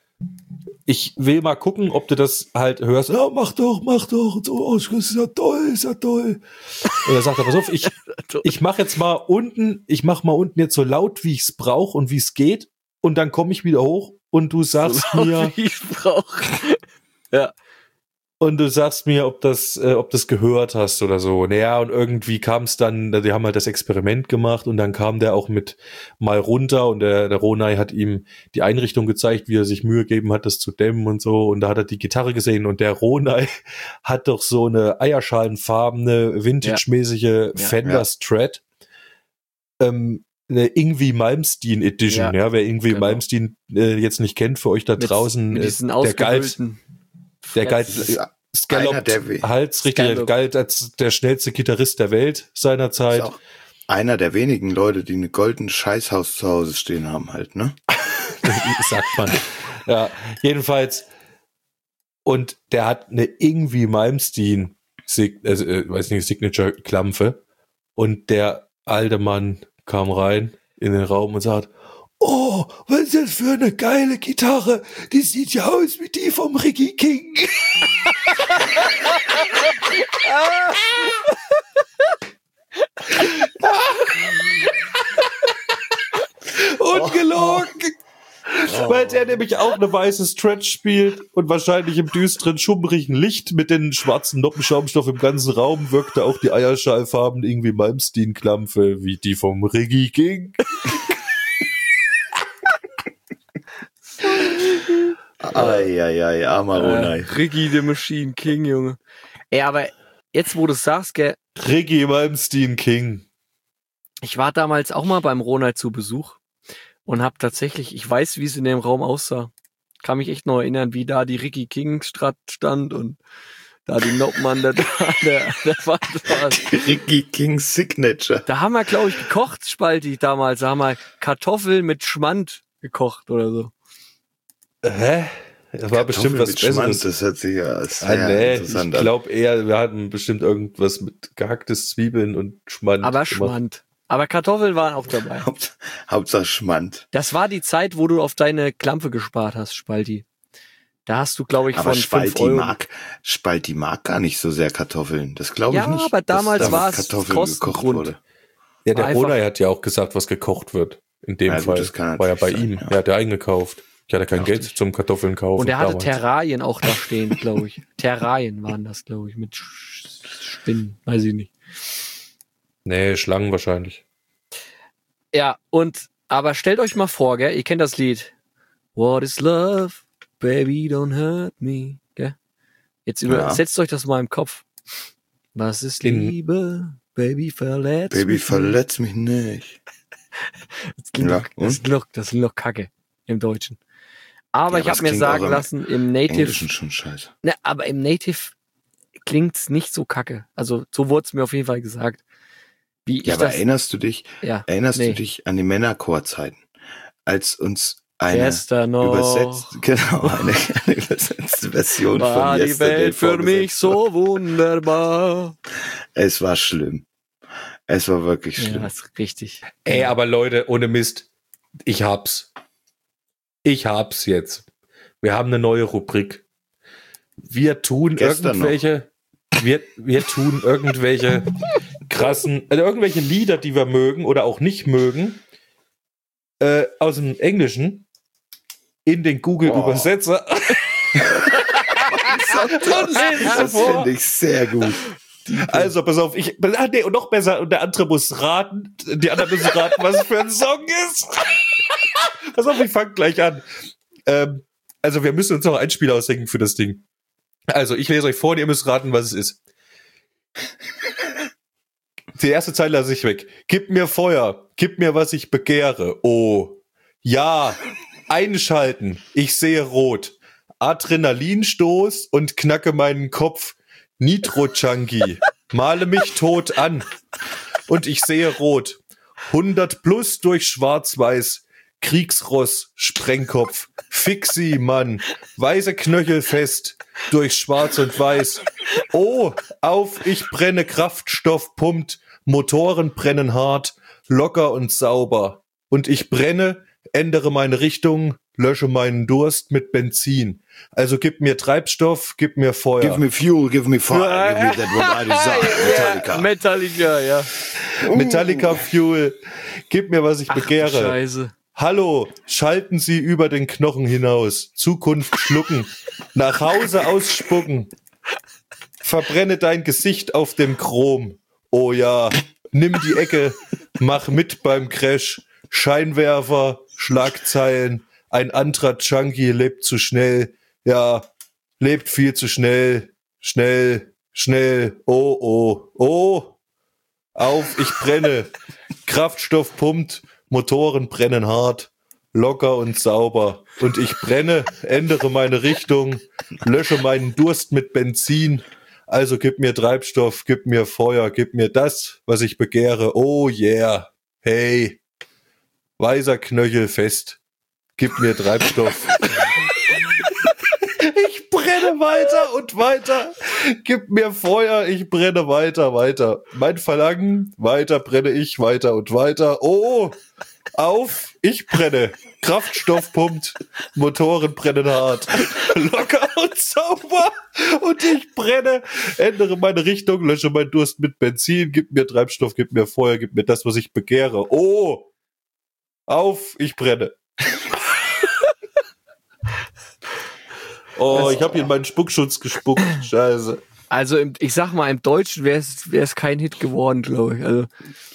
Ich will mal gucken, ob du das halt hörst. Ja, mach doch. Und so, oh, ist ja toll. Und er sagt er, pass auf, ich mache jetzt mal unten, jetzt so laut, wie ich es brauche und wie es geht. Und dann komme ich wieder hoch und du sagst so mir, wie ich brauche. Ja. Und du sagst mir, ob das gehört hast oder so. Naja, und irgendwie kam es dann, die haben halt das Experiment gemacht und dann kam der auch mit mal runter und der Ronay hat ihm die Einrichtung gezeigt, wie er sich Mühe gegeben hat, das zu dämmen und so. Und da hat er die Gitarre gesehen und der Ronay hat doch so eine eierschalenfarbene, vintage-mäßige Fender Strat. Eine Yngwie Malmsteen Edition, ja, wer Yngwie Malmsteen jetzt nicht kennt, für euch da draußen, mit diesen der galt Scalloped Hals, richtig, der galt als der schnellste Gitarrist der Welt seiner Zeit. Ist auch einer der wenigen Leute, die eine goldene Scheißhaus zu Hause stehen haben halt, ne? Sagt man. Ja, jedenfalls. Und der hat eine irgendwie Malmsteen, Signature-Klampfe. Und der alte Mann kam rein in den Raum und sagt, oh, was ist das für eine geile Gitarre? Die sieht ja aus wie die vom Ricky King. Ungelogen. Weil der nämlich auch eine weiße Stretch spielt und wahrscheinlich im düsteren, schummrigen Licht mit den schwarzen Noppenschaumstoff im ganzen Raum wirkte auch die Eierschallfarben irgendwie Malmsteen-Klampfe wie die vom Reggie King. Eieiei, armer Ronay. Riggy the Machine King, Junge. Ey, aber jetzt, wo du sagst, gell. Reggie Malmsteen King. Ich war damals auch mal beim Ronald zu Besuch und hab tatsächlich, ich weiß, wie es in dem Raum aussah. Kann mich echt noch erinnern, wie da die Ricky King stand und da die Noppen an der Wand war. Ricky King Signature. Da haben wir, glaube ich, gekocht, Spalti, damals. Da haben wir Kartoffeln mit Schmand gekocht oder so. Hä? Das war bestimmt was Besseres. Schmand, das hört sich ja nee, interessant an. Ich glaube eher, wir hatten bestimmt irgendwas mit gehacktes Zwiebeln und Schmand. Aber Schmand. Aber Kartoffeln waren auch dabei. Hauptsache Schmand. Das war die Zeit, wo du auf deine Klampe gespart hast, Spalti. Da hast du, glaube ich, aber von 5 Euro... Spalti mag gar nicht so sehr Kartoffeln. Das glaube ich nicht. Ja, aber damals war es Kostengrund. Ja, der Ronay hat ja auch gesagt, was gekocht wird. In dem Fall. Gut, war ja bei ihm. Er hat ja eingekauft. Ich hatte kein Geld zum Kartoffeln kaufen. Und er hatte Terrarien auch da stehen, glaube ich. Terrarien waren das, glaube ich, mit Spinnen. Weiß ich nicht. Nee, Schlangen wahrscheinlich. Ja, aber stellt euch mal vor, gell, ihr kennt das Lied. What is love? Baby, don't hurt me. Gell? Jetzt setzt euch das mal im Kopf. Was ist Liebe? Baby, verletz mich nicht. Das klingt noch kacke im Deutschen. Aber ich habe mir sagen lassen, im Native... Englischen schon scheiße. Ne, aber im Native klingt's nicht so kacke. Also so wurde es mir auf jeden Fall gesagt. Erinnerst du dich an die Männerchorzeiten, als uns eine übersetzte Version war von die Welt für mich so wunderbar. Es war schlimm. Es war wirklich schlimm. Ja, das ist richtig. Ey, aber Leute, ohne Mist, ich hab's jetzt. Wir haben eine neue Rubrik. Wir tun irgendwelche krassen, irgendwelche Lieder, die wir mögen oder auch nicht mögen, aus dem Englischen in den Google-Übersetzer. Das finde ich sehr gut. Also, pass auf, und noch besser, und der andere muss raten, die anderen müssen raten, was es für ein Song ist. Pass auf, ich fange gleich an. Also, wir müssen uns noch ein Spiel ausdenken für das Ding. Also, ich lese euch vor und ihr müsst raten, was es ist. Die erste Zeile lasse ich weg. Gib mir Feuer, gib mir, was ich begehre. Oh, ja, einschalten, ich sehe rot. Adrenalinstoß und knacke meinen Kopf. Nitro-Junkie, male mich tot an. Und ich sehe rot. 100 plus durch Schwarz-Weiß. Kriegsross, Sprengkopf. Fixi, Mann. Weiße Knöchel fest. Durch Schwarz und Weiß. Oh, auf, ich brenne, Kraftstoff pumpt. Motoren brennen hart, locker und sauber. Und ich brenne, ändere meine Richtung, lösche meinen Durst mit Benzin. Also gib mir Treibstoff, gib mir Feuer. Give me fuel, give me fire, give me that what I desire. Metallica, ja. Metallica Fuel. Gib mir, was ich begehre. Scheiße. Hallo, schalten Sie über den Knochen hinaus. Zukunft schlucken. Nach Hause ausspucken. Verbrenne dein Gesicht auf dem Chrom. Oh ja, nimm die Ecke, mach mit beim Crash. Scheinwerfer, Schlagzeilen. Ein anderer Junkie lebt zu schnell. Ja, lebt viel zu schnell. Schnell, schnell. Oh, oh, oh. Auf, ich brenne. Kraftstoff pumpt. Motoren brennen hart. Locker und sauber. Und ich brenne, ändere meine Richtung. Lösche meinen Durst mit Benzin. Also gib mir Treibstoff, gib mir Feuer, gib mir das, was ich begehre. Oh yeah. Hey. Weißer Knöchel fest. Gib mir Treibstoff. Ich brenne weiter und weiter. Gib mir Feuer, ich brenne weiter. Mein Verlangen, weiter brenne ich, weiter und weiter. Oh, auf, ich brenne. Kraftstoff pumpt, Motoren brennen hart. Locker und sauber. Und ich brenne, ändere meine Richtung, lösche meinen Durst mit Benzin. Gib mir Treibstoff, gib mir Feuer, gib mir das, was ich begehre. Oh, auf, ich brenne. Oh, ich habe hier in meinen Spuckschutz gespuckt. Scheiße. Also ich sag mal, im Deutschen wäre es kein Hit geworden, glaube ich. Also.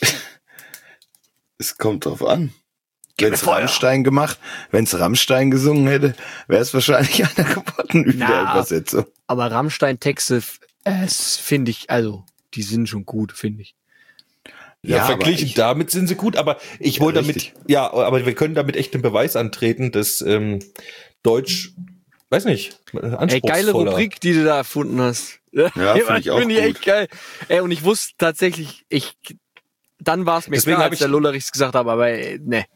Es kommt drauf an. Wenn es Rammstein gesungen hätte, wäre es wahrscheinlich einer geworden über der Übersetzung. Aber Rammstein-Texte, finde ich, also, die sind schon gut, finde ich. Ja, verglichen damit sind sie gut, aber ich wollte aber wir können damit echt den Beweis antreten, dass Deutsch, weiß nicht, anspruchsvoller. Geile Rubrik, die du da erfunden hast. Ja, finde ich auch Finde ich echt geil. Und ich wusste tatsächlich, dann war es mir klar, als der Lullerichs gesagt habe, aber ne.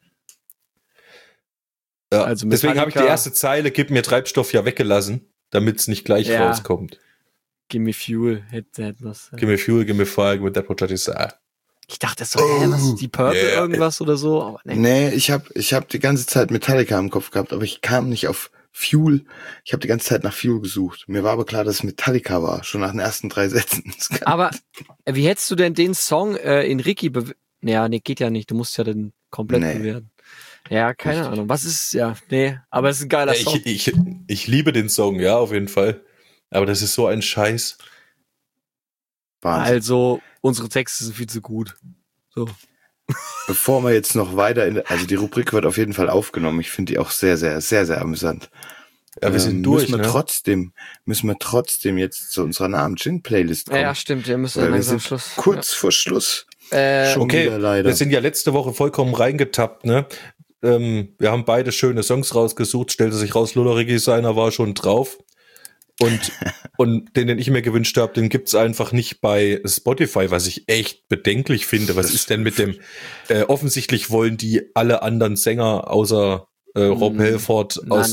Ja, also deswegen habe ich die erste Zeile, gib mir Treibstoff, ja weggelassen, damit es nicht gleich rauskommt. Gimme Fuel, hätte was. Gimme Fuel, gimme Fire, gimme that what I say. Ich dachte, das war was ist die Purple irgendwas oder so, aber ne. Nee, ich hab die ganze Zeit Metallica im Kopf gehabt, aber ich kam nicht auf Fuel. Ich habe die ganze Zeit nach Fuel gesucht. Mir war aber klar, dass es Metallica war, schon nach den ersten 3 Sätzen. Aber wie hättest du denn den Song in Ricky geht ja nicht, du musst ja den komplett bewerten. Ja, keine Ahnung. Was ist, aber es ist ein geiler Song. Ich liebe den Song, ja, auf jeden Fall. Aber das ist so ein Scheiß. Wahnsinn. Also, unsere Texte sind viel zu gut. So. Bevor wir jetzt noch weiter also die Rubrik wird auf jeden Fall aufgenommen. Ich finde die auch sehr, sehr, sehr, sehr amüsant. Ja, wir sind durch, müssen wir trotzdem jetzt zu unserer Namen-Gin-Playlist kommen. Ja, stimmt, wir müssen langsam Schluss. Kurz vor Schluss. Okay, wir sind ja letzte Woche vollkommen reingetappt, ne? Wir haben beide schöne Songs rausgesucht, stellte sich raus, Lullerigi seiner war schon drauf. Und den ich mir gewünscht habe, den gibt's einfach nicht bei Spotify, was ich echt bedenklich finde. Was ist denn mit dem, offensichtlich wollen die alle anderen Sänger außer Rob Halford aus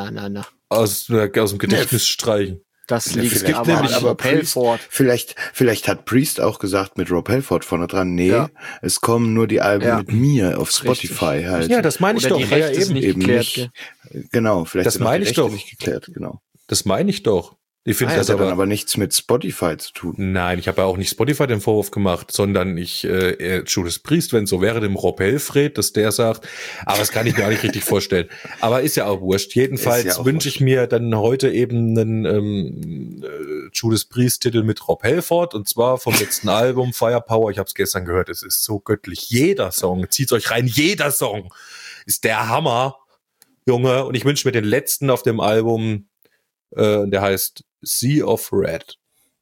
dem Gedächtnis streichen. Das liegt es gibt aber nämlich Rob Halford. Vielleicht hat Priest auch gesagt mit Rob Halford vorne dran, es kommen nur die Alben mit mir auf Spotify halt. Ja, das meine ich doch. Die Rechte sind nicht geklärt. Genau, vielleicht das meine ich doch. Nicht geklärt, genau. Das meine ich doch. Ich finde, das hat dann aber nichts mit Spotify zu tun. Nein, ich habe ja auch nicht Spotify den Vorwurf gemacht, sondern Judas Priest, wenn so wäre, dem Rob Halford, dass der sagt, aber das kann ich mir auch nicht richtig vorstellen. Aber ist ja auch wurscht. Jedenfalls wünsche ich mir dann heute eben einen Judas Priest-Titel mit Rob Halford, und zwar vom letzten Album Firepower. Ich habe es gestern gehört, es ist so göttlich. Jeder Song, zieht euch rein, jeder Song ist der Hammer, Junge. Und ich wünsche mir den letzten auf dem Album, der heißt Sea of Red.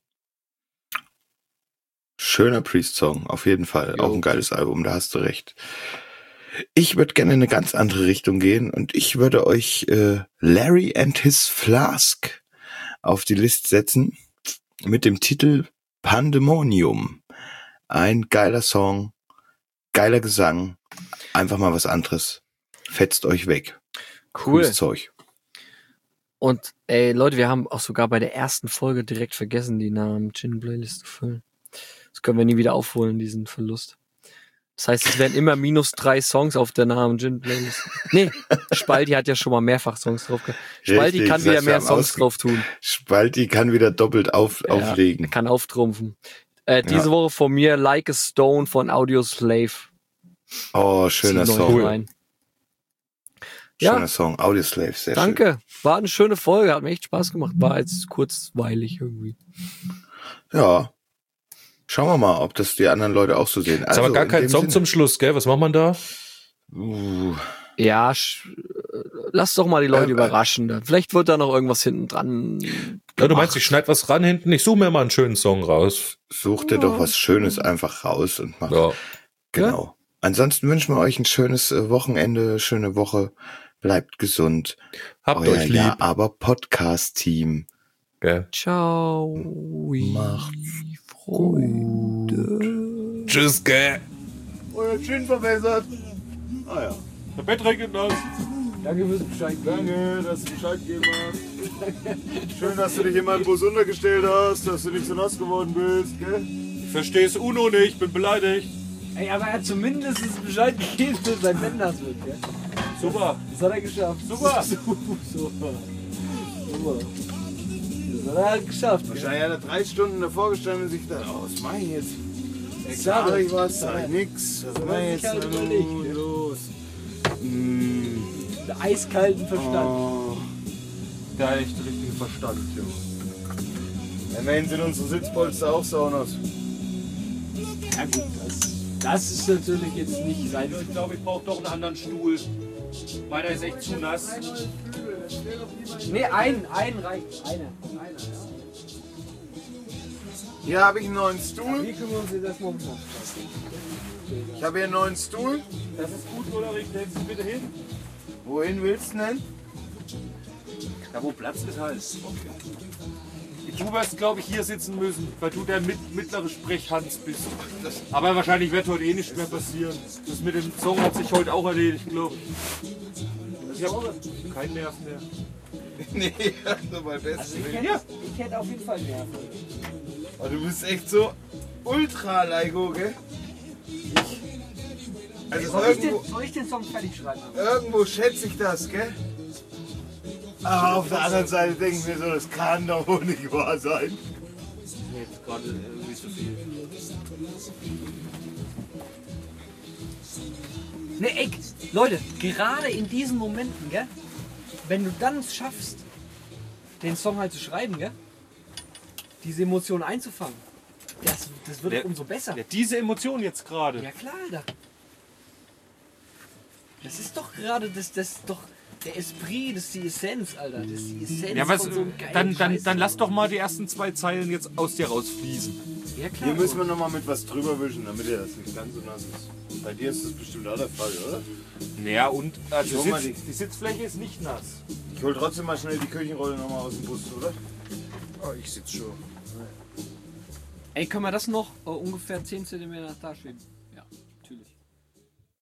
Schöner Priest-Song, auf jeden Fall. Auch ein geiles Album, da hast du recht. Ich würde gerne in eine ganz andere Richtung gehen und ich würde euch Larry and His Flask auf die Liste setzen mit dem Titel Pandemonium. Ein geiler Song, geiler Gesang, einfach mal was anderes. Fetzt euch weg. Cool. Cooles Zeug. Und Leute, wir haben auch sogar bei der ersten Folge direkt vergessen, die Namen Gin-Playlist zu füllen. Das können wir nie wieder aufholen, diesen Verlust. Das heißt, es werden immer -3 Songs auf der Namen Gin-Playlist. Nee, Spalti hat ja schon mal mehrfach Songs drauf gehabt. Spalti kann wieder mehr Songs drauf tun. Spalti kann wieder doppelt auflegen. Er kann auftrumpfen. Diese Woche von mir Like a Stone von Audioslave. Oh, schöner Song. Rein. Schöner Song, Audioslave, sehr schön. Danke, war eine schöne Folge, hat mir echt Spaß gemacht, war jetzt kurzweilig irgendwie. Ja, schauen wir mal, ob das die anderen Leute auch so sehen. Ist aber gar kein Song zum Schluss, gell? Was macht man da? Ja, lass doch mal die Leute überraschen. Vielleicht wird da noch irgendwas hinten dran. Ja, du meinst, ich schneide was ran hinten? Ich suche mir mal einen schönen Song raus. Such dir doch was Schönes einfach raus und mach. Ja. Genau. Ja? Ansonsten wünschen wir euch ein schönes Wochenende, schöne Woche. Bleibt gesund. Habt euch lieb. Ja, aber Podcast-Team. Okay. Ciao. Macht's Freunde. Tschüss, gell. Euer Gin verbessert. Ah ja. Der Bett regnet nass. Danke fürs Bescheid. Danke, dass du Bescheid gegeben hast. Schön, dass du dich in meinen Bus untergestellt hast, dass du nicht so nass geworden bist, gell? Ich versteh's UNO nicht, bin beleidigt. Ey, aber er hat zumindest Bescheid gegeben, dass sein Bett nass wird, gell? Super. Das hat er geschafft. Super. Super. Das hat er halt geschafft. Wahrscheinlich hat er 3 Stunden davor gestanden und sich gedacht, was mach ich jetzt? Sag ich was, sag ich nix. Was mach ich jetzt halt nun los? Der eiskalten Verstand. Oh. der echt richtigen Verstand, ja. Immerhin sind unsere Sitzpolster auch Saunas. Ja gut, das ist natürlich jetzt nicht sein. Ich glaube, ich brauche doch einen anderen Stuhl. Meiner ist echt zu nass. Ne, einen reicht. Einer, ja. Hier habe ich einen neuen Stuhl. Wie kümmern Sie das momentan? Ich habe hier einen neuen Stuhl. Das ist gut, Ulrich. Stellst du bitte hin? Wohin willst du denn? Da wo Platz ist halt. Du wirst, glaube ich, hier sitzen müssen, weil du der mittlere Sprechhans bist. Aber wahrscheinlich wird heute eh nichts mehr passieren. Das mit dem Song hat sich heute auch erledigt, glaube ich. Ich habe keinen Nerv mehr. Nee, nur mal besser. Also ich hätte auf jeden Fall Nerven. Oh, du bist echt so ultra Leigo, gell? Also soll ich den Song fertig schreiben? Irgendwo schätze ich das, gell? Aber auf der anderen Seite denke ich mir so, das kann doch wohl nicht wahr sein. Nee, jetzt gerade irgendwie zu viel. Ne, ey, Leute, gerade in diesen Momenten, gell? Wenn du dann es schaffst, den Song halt zu schreiben, gell? Diese Emotionen einzufangen, das wird umso besser. Ja, diese Emotion jetzt gerade. Ja klar, Alter. Das ist doch gerade das ist doch der Esprit, das ist die Essenz, Alter. Das ist die Essenz Ja, was, von so einem geilen dann lass doch mal die ersten 2 Zeilen jetzt aus dir rausfließen. Ja klar. Hier müssen wir nochmal mit was drüber wischen, damit er das nicht ganz so nass ist. Bei dir ist das bestimmt auch der Fall, oder? Naja, und also die Sitzfläche ist nicht nass. Ich hol trotzdem mal schnell die Küchenrolle nochmal aus dem Bus, oder? Oh, ich sitze schon. Ey, können wir das noch ungefähr 10 cm nach da schieben?